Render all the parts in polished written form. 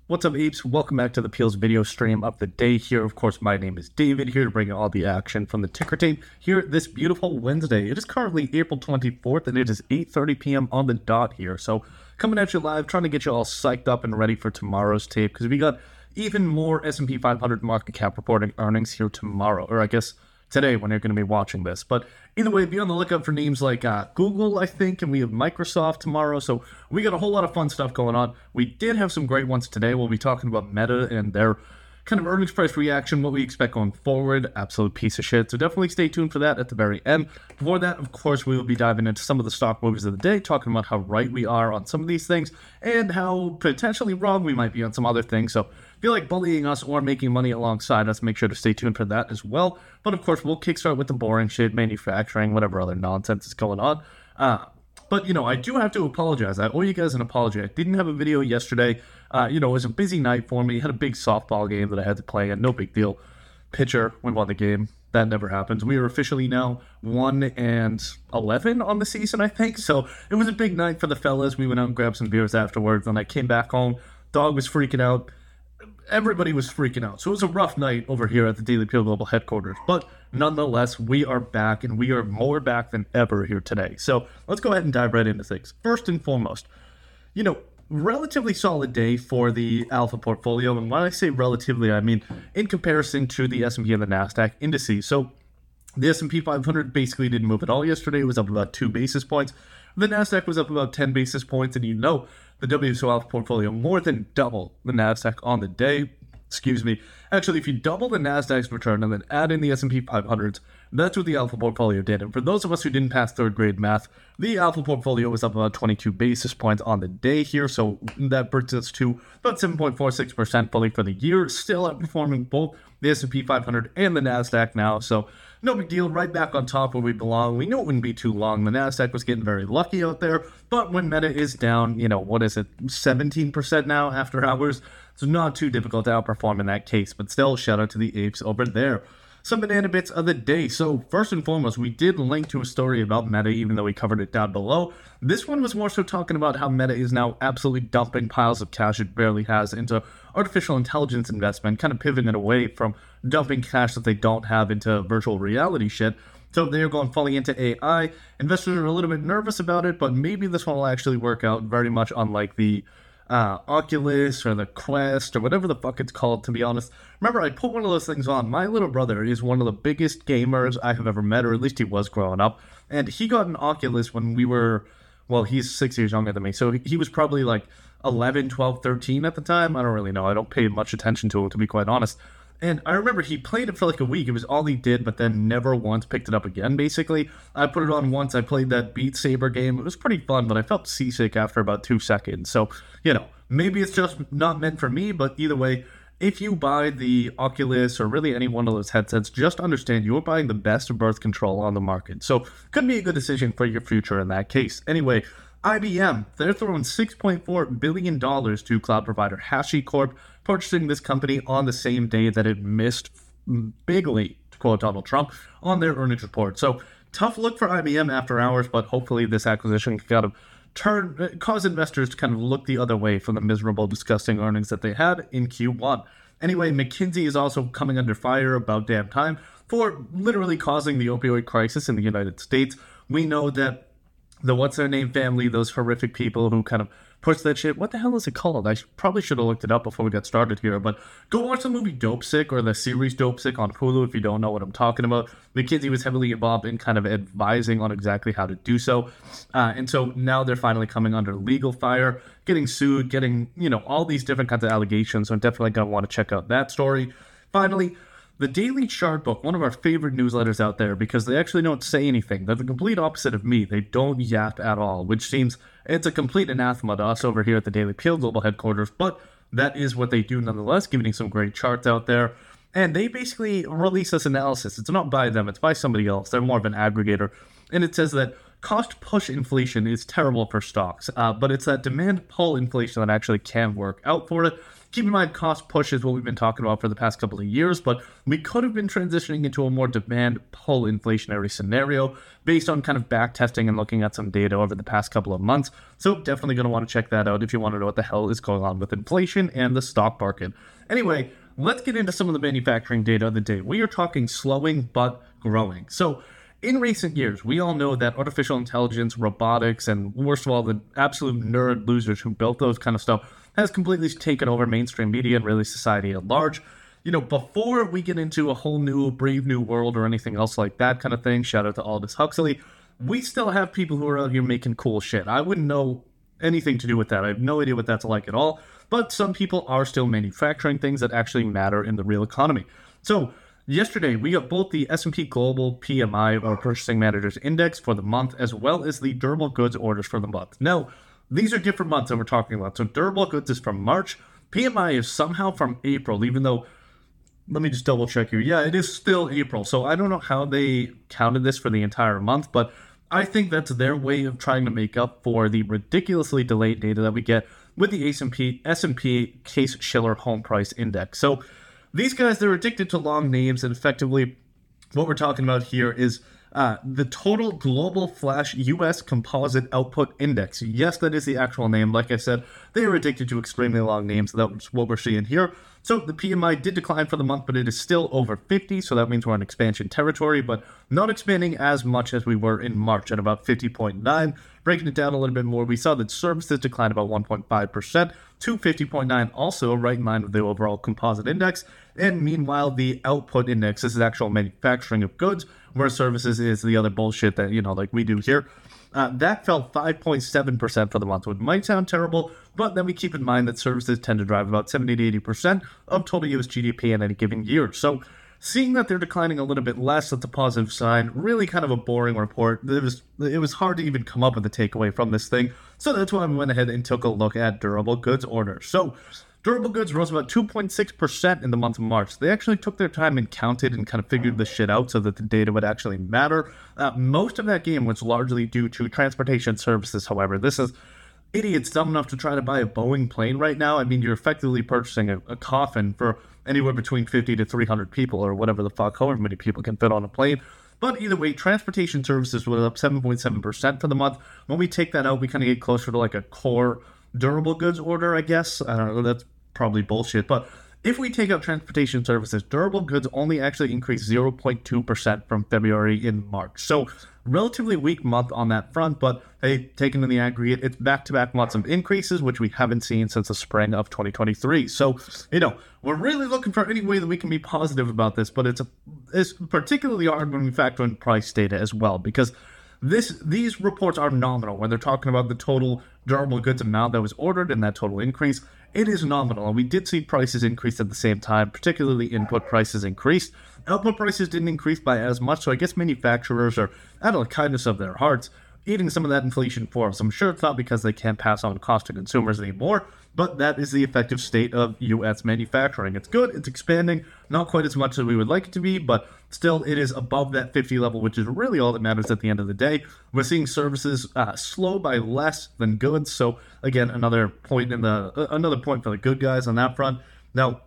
What's up, apes? Welcome back to the Peels video stream of the day here. Of course, my name is David, here to bring you all the action from the ticker tape here this beautiful Wednesday. It is currently April 24th, and it is 8:30 p.m. on the dot here. So, coming at you live, trying to get you all psyched up and ready for tomorrow's tape, because we got even more S&P 500 market cap reporting earnings here tomorrow, or I guess today when you're going to be watching this. But either way, be on the lookout for names like Google, I think, and we have Microsoft tomorrow. So we got a whole lot of fun stuff going on. We did have some great ones today. We'll be talking about Meta and their kind of earnings price reaction, what we expect going forward. Absolute piece of shit. So definitely stay tuned for that at the very end. Before that, of course, we will be diving into some of the stock movies of the day, talking about how right we are on some of these things and how potentially wrong we might be on some other things. So if you like bullying us or making money alongside us, make sure to stay tuned for that as well. But of course, we'll kickstart with the boring shit, manufacturing, whatever other nonsense is going on. But, I do have to apologize. I owe you guys an apology. I didn't have a video yesterday. It was a busy night for me. I had a big softball game that I had to play, and no big deal. Pitcher, we won the game. That never happens. We are officially now 1-11 on the season, I think. So it was a big night for the fellas. We went out and grabbed some beers afterwards, and I came back home. Dog was freaking out. Everybody was freaking out. So it was a rough night over here at the Daily Peel Global headquarters. But nonetheless, we are back, and we are more back than ever here today. So let's go ahead and dive right into things. First and foremost, relatively solid day for the Alpha portfolio. And when I say relatively, I mean in comparison to the S&P and the NASDAQ indices. So the S&P 500 basically didn't move at all yesterday. It was up about 2 basis points. The NASDAQ was up about 10 basis points. And the WSO Alpha portfolio more than double the NASDAQ on the day. Actually, if you double the NASDAQ's return and then add in the S&P 500s, that's what the Alpha portfolio did. And for those of us who didn't pass third grade math, the Alpha portfolio was up about 22 basis points on the day here. So that brings us to about 7.46% fully for the year, still outperforming both the S&P 500 and the NASDAQ now. So no big deal, right back on top where we belong. We knew it wouldn't be too long. The NASDAQ was getting very lucky out there. But when Meta is down, 17% now after hours? It's not too difficult to outperform in that case. But still, shout out to the apes over there. Some banana bits of the day. So first and foremost, we did link to a story about Meta, even though we covered it down below. This one was more so talking about how Meta is now absolutely dumping piles of cash it barely has into artificial intelligence investment, kind of pivoting it away from dumping cash that they don't have into virtual reality shit. So they're going fully into AI. Investors are a little bit nervous about it, but maybe this one will actually work out, very much unlike the Oculus or the Quest or whatever the fuck it's called, to be honest. Remember, I put one of those things on. My little brother is one of the biggest gamers I have ever met, or at least he was growing up. And he got an Oculus when we were, he's 6 years younger than me. So he was probably like 11, 12, 13 at the time. I don't really know. I don't pay much attention to him, to be quite honest. And I remember he played it for like a week. It was all he did, but then never once picked it up again, basically. I put it on once. I played that Beat Saber game. It was pretty fun, but I felt seasick after about 2 seconds. So, maybe it's just not meant for me, but either way, if you buy the Oculus or really any one of those headsets, just understand you're buying the best birth control on the market. So, could be a good decision for your future in that case. Anyway, IBM, they're throwing $6.4 billion to cloud provider HashiCorp, purchasing this company on the same day that it missed bigly, to quote Donald Trump, on their earnings report. So tough look for IBM after hours, but hopefully this acquisition can kind of cause investors to kind of look the other way from the miserable, disgusting earnings that they had in Q1. Anyway, McKinsey is also coming under fire about damn time for literally causing the opioid crisis in the United States. We know that the what's-their-name family, those horrific people who kind of push that shit. What the hell is it called? I probably should have looked it up before we got started here, but go watch the movie Dopesick or the series Dopesick on Hulu if you don't know what I'm talking about. McKinsey was heavily involved in kind of advising on exactly how to do so. And so now they're finally coming under legal fire, getting sued, getting, all these different kinds of allegations. So I'm definitely going to want to check out that story. Finally, the Daily Chart Book, one of our favorite newsletters out there, because they actually don't say anything. They're the complete opposite of me. They don't yap at all, which seems it's a complete anathema to us over here at the Daily Peel Global headquarters, but that is what they do nonetheless, giving you some great charts out there. And they basically release this analysis. It's not by them, it's by somebody else. They're more of an aggregator. And it says that cost push inflation is terrible for stocks, but it's that demand pull inflation that actually can work out for it. Keep in mind, cost push is what we've been talking about for the past couple of years, but we could have been transitioning into a more demand pull inflationary scenario based on kind of back testing and looking at some data over the past couple of months. So definitely going to want to check that out if you want to know what the hell is going on with inflation and the stock market. Anyway, let's get into some of the manufacturing data of the day. We are talking slowing but growing. So in recent years, we all know that artificial intelligence, robotics, and worst of all, the absolute nerd losers who built those kind of stuff has completely taken over mainstream media and really society at large. Before we get into a whole new brave new world or anything else like that kind of thing, shout out to Aldous Huxley, we still have people who are out here making cool shit. I wouldn't know anything to do with that. I have no idea what that's like at all. But some people are still manufacturing things that actually matter in the real economy. So yesterday, we got both the S&P Global PMI, or Purchasing Managers Index, for the month, as well as the durable goods orders for the month. Now, these are different months that we're talking about. So durable goods is from March. PMI is somehow from April, even though, let me just double check here. Yeah, it is still April. So I don't know how they counted this for the entire month, but I think that's their way of trying to make up for the ridiculously delayed data that we get with the S&P Case-Shiller Home Price Index. So these guys, they're addicted to long names, and effectively what we're talking about here is the total global flash U.S. composite output index. Yes, that is the actual name. Like I said, they are addicted to extremely long names. That's what we're seeing here. So the PMI did decline for the month, but it is still over 50. So that means we're in expansion territory, but not expanding as much as we were in March at about 50.9. Breaking it down a little bit more, we saw that services declined about 1.5% to 50.9, also right in line with the overall composite index. And meanwhile, the output index, this is actual manufacturing of goods, where services is the other bullshit that, like we do here. That fell 5.7% for the month, which might sound terrible, but then we keep in mind that services tend to drive about 70 to 80% of total US GDP in any given year. So seeing that they're declining a little bit less, that's a positive sign. Really kind of a boring report. It was hard to even come up with a takeaway from this thing. So that's why we went ahead and took a look at durable goods orders. So durable goods rose about 2.6% in the month of March. They actually took their time and counted and kind of figured this shit out so that the data would actually matter. Most of that gain was largely due to transportation services, however. This is idiots dumb enough to try to buy a Boeing plane right now. I mean, you're effectively purchasing a coffin for anywhere between 50 to 300 people or whatever the fuck, however many people can fit on a plane. But either way, transportation services were up 7.7% for the month. When we take that out, we kind of get closer to like a core durable goods order, I guess. I don't know, that's probably bullshit. But if we take out transportation services, durable goods only actually increased 0.2% from February in March. So relatively weak month on that front, but hey, taken in the aggregate, it's back-to-back months of increases, which we haven't seen since the spring of 2023. So, we're really looking for any way that we can be positive about this, but it's particularly hard when we factor in price data as well, because these reports are nominal. When they're talking about the total durable goods amount that was ordered and that total increase, it is nominal. And we did see prices increase at the same time, particularly input prices increased. Output prices didn't increase by as much, so I guess manufacturers are, out of the kindness of their hearts, eating some of that inflation for us. I'm sure it's not because they can't pass on cost to consumers anymore, but that is the effective state of U.S. manufacturing. It's good, it's expanding, not quite as much as we would like it to be, but still it is above that 50 level, which is really all that matters at the end of the day. We're seeing services slow by less than goods, so again, another point for the good guys on that front. Now,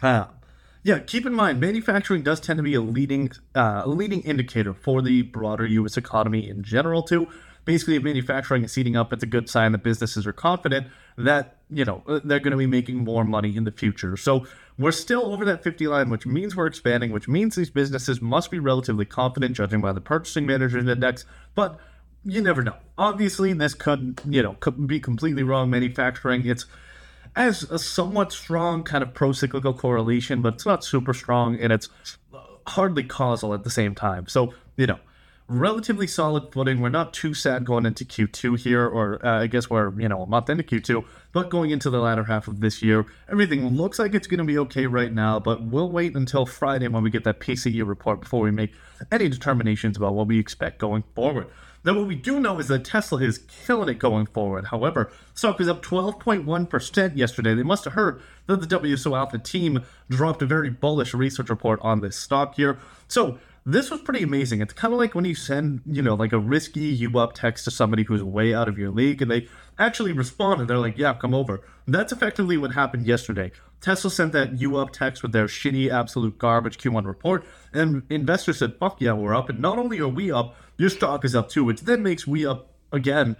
keep in mind, manufacturing does tend to be a leading indicator for the broader U.S. economy in general, too. Basically, if manufacturing is heating up, it's a good sign that businesses are confident that, they're going to be making more money in the future. So we're still over that 50 line, which means we're expanding, which means these businesses must be relatively confident, judging by the Purchasing Managers Index. But you never know. Obviously, this could be completely wrong. Manufacturing, it's as a somewhat strong kind of pro-cyclical correlation, but it's not super strong, and it's hardly causal at the same time. So, relatively solid footing. We're not too sad going into Q2 here, or I guess we're, a month into Q2, but going into the latter half of this year, everything looks like it's going to be okay right now, but we'll wait until Friday when we get that PCE report before we make any determinations about what we expect going forward. Now, what we do know is that Tesla is killing it going forward. However, stock was up 12.1% yesterday. They must have heard that the WSO Alpha team dropped a very bullish research report on this stock here. So this was pretty amazing. It's kind of like when you send, like a risky you up text to somebody who's way out of your league and they actually respond and they're like, yeah, come over. That's effectively what happened yesterday. Tesla sent that you up text with their shitty, absolute garbage Q1 report, and investors said, fuck yeah, we're up. And not only are we up, your stock is up too, which then makes we up again.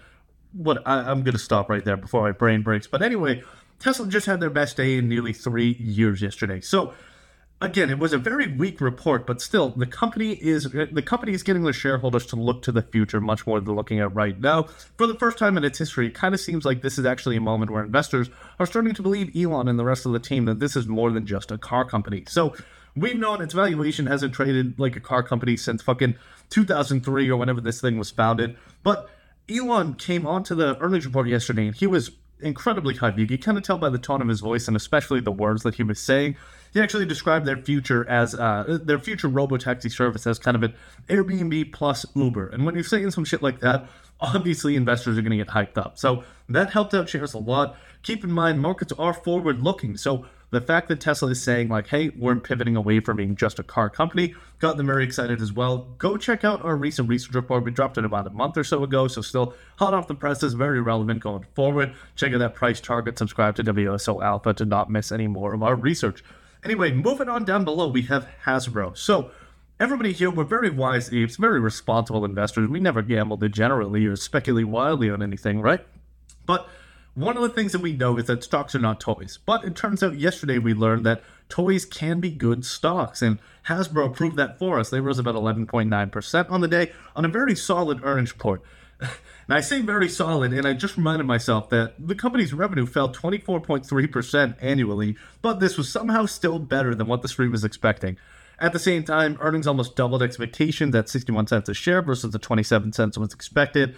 I'm going to stop right there before my brain breaks. But anyway, Tesla just had their best day in nearly 3 years yesterday. So again, it was a very weak report, but still, the company is getting their shareholders to look to the future much more than looking at right now. For the first time in its history, it kind of seems like this is actually a moment where investors are starting to believe Elon and the rest of the team that this is more than just a car company. So we've known its valuation hasn't traded like a car company since fucking 2003 or whenever this thing was founded. But Elon came onto the earnings report yesterday, and he was incredibly hype. You kind of tell by the tone of his voice and especially the words that he was saying. He actually described their future as their future robotaxi service as kind of an Airbnb plus Uber. And when you're saying some shit like that, obviously investors are going to get hyped up. So that helped out shares a lot. Keep in mind, markets are forward looking. So the fact that Tesla is saying like, hey, we're pivoting away from being just a car company got them very excited as well. Go check out our recent research report. We dropped it about a month or so ago, so still hot off the presses, very relevant going forward. Check out that price target, subscribe to WSO Alpha to not miss any more of our research. Anyway, moving on down below, we have Hasbro. So everybody here, we're very wise apes, very responsible investors. We never gamble degenerately or speculate wildly on anything, right? But one of the things that we know is that stocks are not toys. But it turns out yesterday we learned that toys can be good stocks. And Hasbro proved that for us. They rose about 11.9% on the day on a very solid earnings report. And I say very solid, and I just reminded myself that the company's revenue fell 24.3% annually, but this was somehow still better than what the street was expecting. At the same time, earnings almost doubled expectations at 61 cents a share versus the 27 cents was expected.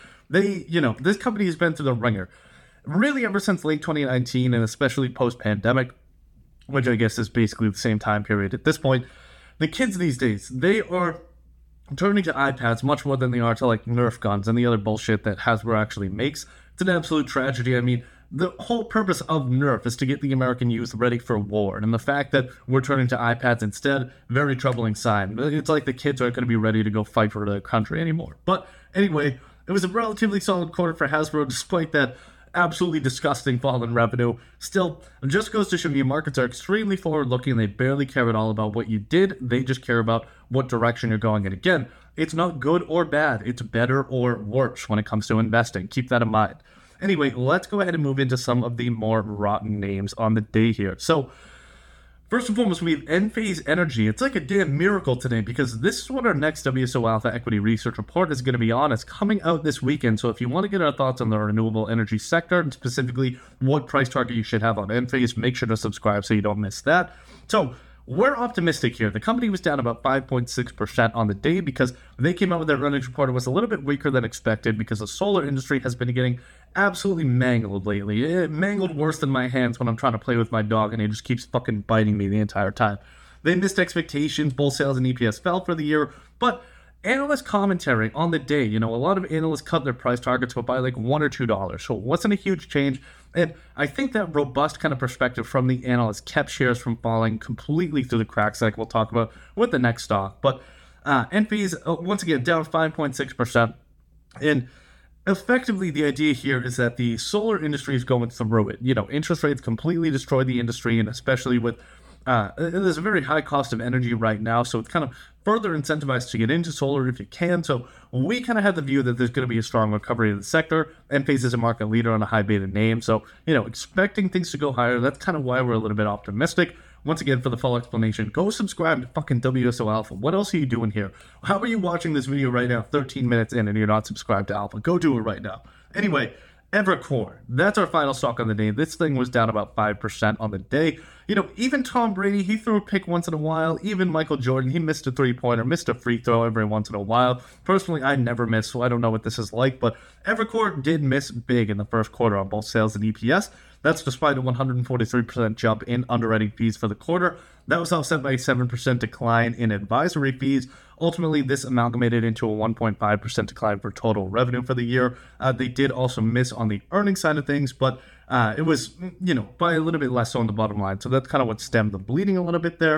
This company has been through the ringer. Really ever since late 2019 and especially post-pandemic, which I guess is basically the same time period at this point, the kids these days, they are turning to iPads much more than they are to like Nerf guns and the other bullshit that Hasbro actually makes. It's an absolute tragedy. I mean, the whole purpose of Nerf is to get the American youth ready for war, and the fact that we're turning to iPads instead, very troubling sign. It's like the kids aren't going to be ready to go fight for their country anymore. But anyway, it was a relatively solid quarter for Hasbro despite that absolutely disgusting fall in revenue. Still, it just goes to show you markets are extremely forward-looking. They barely care at all about what you did. They just care about what direction you're going. And again, it's not good or bad. It's better or worse when it comes to investing. Keep that in mind. Anyway, let's go ahead and move into some of the more rotten names on the day here. So, first and foremost, we have Enphase Energy. It's like a damn miracle today because this is what our next WSO Alpha Equity Research Report is going to be on. It's coming out this weekend. So if you want to get our thoughts on the renewable energy sector and specifically what price target you should have on Enphase, make sure to subscribe so you don't miss that. So we're optimistic here. The company was down about 5.6% on the day because they came out with their earnings report. It was a little bit weaker than expected because the solar industry has been getting absolutely mangled lately. Mangled worse than my hands when I'm trying to play with my dog and he just keeps fucking biting me the entire time. They missed expectations. Both sales and EPS fell for the year, but analyst commentary on the day, a lot of analysts cut their price targets by like $1 or $2. So it wasn't a huge change. And I think that robust kind of perspective from the analysts kept shares from falling completely through the cracks, like we'll talk about with the next stock. But Enphase, once again, down 5.6%. And effectively, the idea here is that the solar industry is going through it. Interest rates completely destroy the industry, and especially with there's a very high cost of energy right now, so it's kind of further incentivized to get into solar if you can. So we kind of have the view that there's going to be a strong recovery in the sector. Enphase is a market leader on a high beta name, so expecting things to go higher. That's kind of why we're a little bit optimistic. Once again, for the full explanation, go subscribe to fucking WSO Alpha. What else are you doing here? How are you watching this video right now, 13 minutes in, and you're not subscribed to Alpha? Go do it right now. Anyway, Evercore, that's our final stock on the day. This thing was down about 5% on the day. Even Tom Brady, he threw a pick once in a while. Even Michael Jordan, he missed a three-pointer, missed a free throw every once in a while. Personally, I never miss, so I don't know what this is like, but Evercore did miss big in the first quarter on both sales and EPS. That's despite a 143% jump in underwriting fees for the quarter. That was offset by a 7% decline in advisory fees. Ultimately, this amalgamated into a 1.5% decline for total revenue for the year. They did also miss on the earnings side of things, but it was, by a little bit less so on the bottom line. So that's kind of what stemmed the bleeding a little bit there.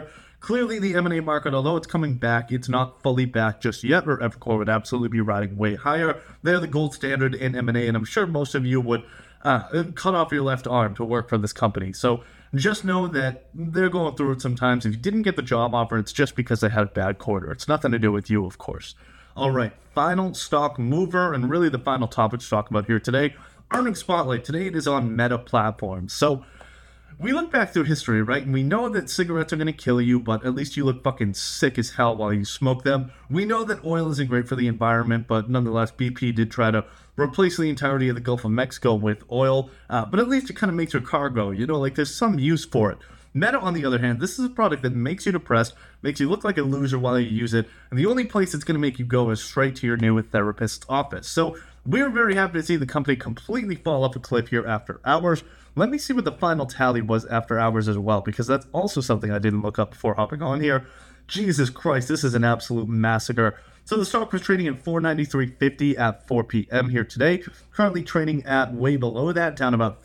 Clearly, the M&A market, although it's coming back, it's not fully back just yet, or Evercore would absolutely be riding way higher. They're the gold standard in M&A, and I'm sure most of you would cut off your left arm to work for this company. So just know that they're going through it sometimes. If you didn't get the job offer, it's just because they had a bad quarter. It's nothing to do with you, of course. All right, final stock mover, and really the final topic to talk about here today, earnings spotlight. Today it is on Meta Platforms. So we look back through history, right? And we know that cigarettes are going to kill you, but at least you look fucking sick as hell while you smoke them. We know that oil isn't great for the environment, but nonetheless, BP did try to replace the entirety of the Gulf of Mexico with oil. But at least it kind of makes your car go, like there's some use for it. Meta, on the other hand, this is a product that makes you depressed, makes you look like a loser while you use it, and the only place it's going to make you go is straight to your new therapist's office. So we're very happy to see the company completely fall off a cliff here after hours. Let me see what the final tally was after hours as well, because that's also something I didn't look up before hopping on here. Jesus Christ, this is an absolute massacre. So the stock was trading at $493.50 at 4 p.m. here today. Currently trading at way below that, down about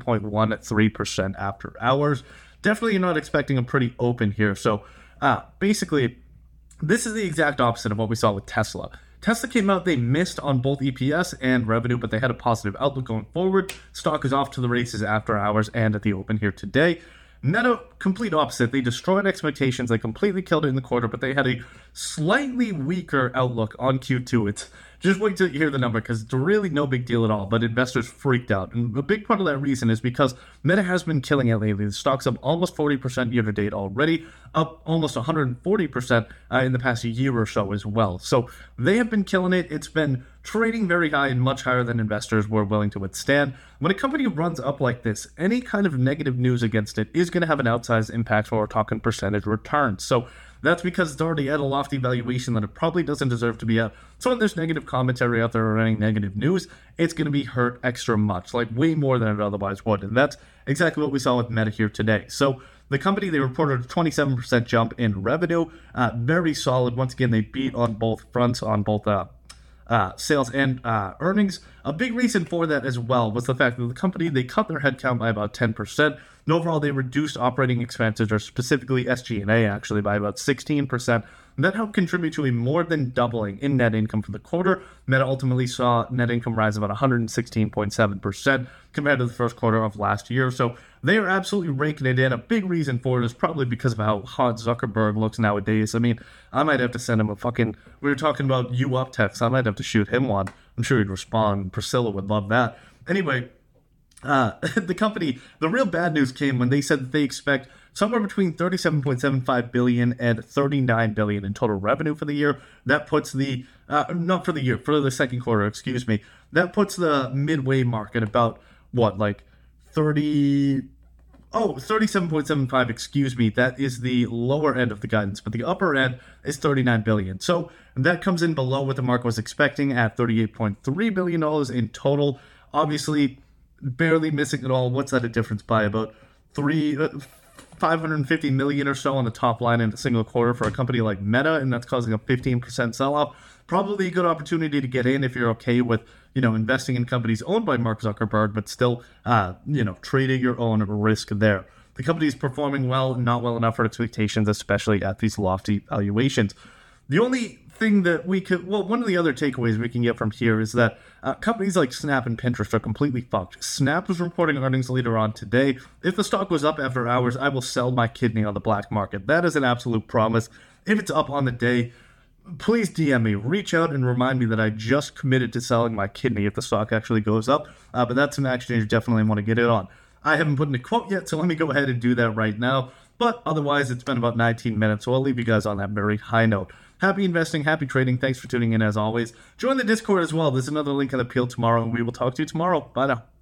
15.13% after hours. Definitely you're not expecting a pretty open here. So basically, this is the exact opposite of what we saw with Tesla. Tesla came out, they missed on both EPS and revenue, but they had a positive outlook going forward. Stock is off to the races after hours and at the open here today. Meta, complete opposite. They destroyed expectations. They completely killed it in the quarter, but they had a slightly weaker outlook on Q2. It's just wait till you hear the number, because it's really no big deal at all, but investors freaked out. And a big part of that reason is because Meta has been killing it lately. The stock's up almost 40% year to date already, up almost 140% in the past year or so as well. So they have been killing it. It's been trading very high and much higher than investors were willing to withstand. When a company runs up like this, any kind of negative news against it is going to have an outsized impact when we're talking percentage returns. So that's because it's already at a lofty valuation that it probably doesn't deserve to be at. So when there's negative commentary out there or any negative news, it's going to be hurt extra much, like way more than it otherwise would. And that's exactly what we saw with Meta here today. So the company, they reported a 27% jump in revenue. Very solid. Once again, they beat on both fronts, on both sales and earnings. A big reason for that as well was the fact that the company, they cut their headcount by about 10%. And overall, they reduced operating expenses, or specifically SG&A actually, by about 16%. And that helped contribute to a more than doubling in net income for the quarter. Meta ultimately saw net income rise about 116.7% compared to the first quarter of last year. So they are absolutely raking it in. A big reason for it is probably because of how hot Zuckerberg looks nowadays. I mean, I might have to send him a fucking, we were talking about you up text. I might have to shoot him one. I'm sure he'd respond. Priscilla would love that. Anyway, the company, the real bad news came when they said that they expect somewhere between $37.75 billion and $39 billion in total revenue for the year. That puts the, not for the year, for the second quarter, excuse me. That puts the midway mark at about, what, like 37.75, excuse me. That is the lower end of the guidance, but the upper end is $39 billion. So that comes in below what the market was expecting at $38.3 billion in total. Obviously, barely missing at all. What's that a difference by? About 550 million or so on the top line in a single quarter for a company like Meta, and that's causing a 15% sell-off. Probably a good opportunity to get in if you're okay with, investing in companies owned by Mark Zuckerberg, but still, trading your own risk there. The company is performing well, not well enough for expectations, especially at these lofty valuations. The only thing that one of the other takeaways we can get from here is that companies like Snap and Pinterest are completely fucked. Snap is reporting earnings later on today. If the stock goes up after hours, I will sell my kidney on the black market. That is an absolute promise. If it's up on the day, please DM me, reach out and remind me that I just committed to selling my kidney if the stock actually goes up. But that's an action you definitely want to get it on. I haven't put in a quote yet, so let me go ahead and do that right now. But otherwise, it's been about 19 minutes, so I'll leave you guys on that very high note. Happy investing, happy trading. Thanks for tuning in as always. Join the Discord as well. There's another link in the peel tomorrow, and we will talk to you tomorrow. Bye now.